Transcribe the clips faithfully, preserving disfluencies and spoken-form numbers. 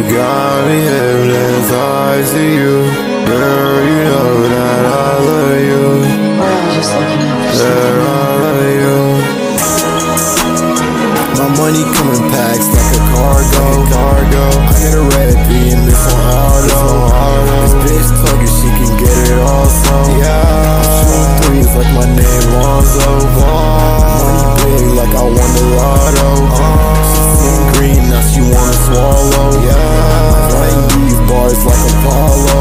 got me hypnotized to you. Girl, you know that I love you. That I love you. My money coming packs like a cargo. cargo. I got a red B and this on auto. This bitch talking, she can get it also. Yeah, I'm shooting threes like my name Lonzo Ball. Money big like I won the lotto. She seen green, now she wanna swallow. Yeah, I'm writing these bars like Apollo.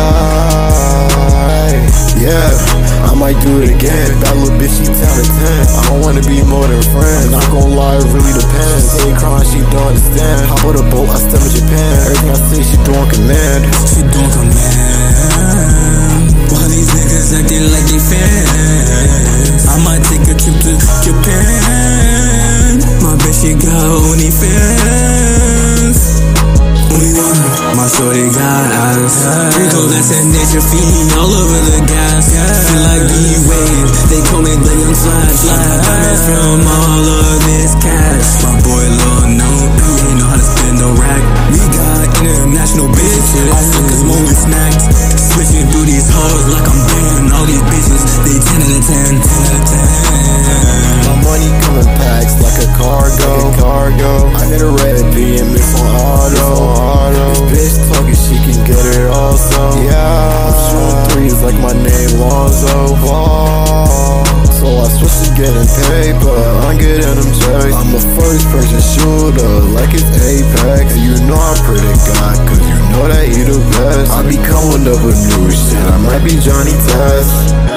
Yeah, yeah, I might do it again. That little bitch, she ten to ten. I don't wanna be more than friends. Not gonna lie, it really depends. She ain't crying, she don't understand. Hop on a boat, I step in Japan. Everything I say, she doing command. She doing command. Why these niggas acting like they fans? I might take a trip to Japan. My bitch, she got OnlyFans. Only one. My shorty got ass. Wrinkle that's in nature, feet all over the gas. Feel like B-Wave, they call me the young flash. Diamonds from all of this cash. My boy Lil No, he ain't know how to spend no rack. We got international bitches, all suckers more with snacks. Switching through these hoes like I'm banned. All these bitches, they ten out of ten, ten out of ten. My money coming packs like a cargo. Like a cargo. I got a red B and this on auto. This bitch talking, she can get it also. Yeah, I'm shooting threes like my name Lonzo Ball. So I switched to getting paper, I'm getting them checks. I'm a first person shooter like it's Apex. And you know I pray to God, cause you know that he the best. I be coming up with new shit, I might be Johnny Test.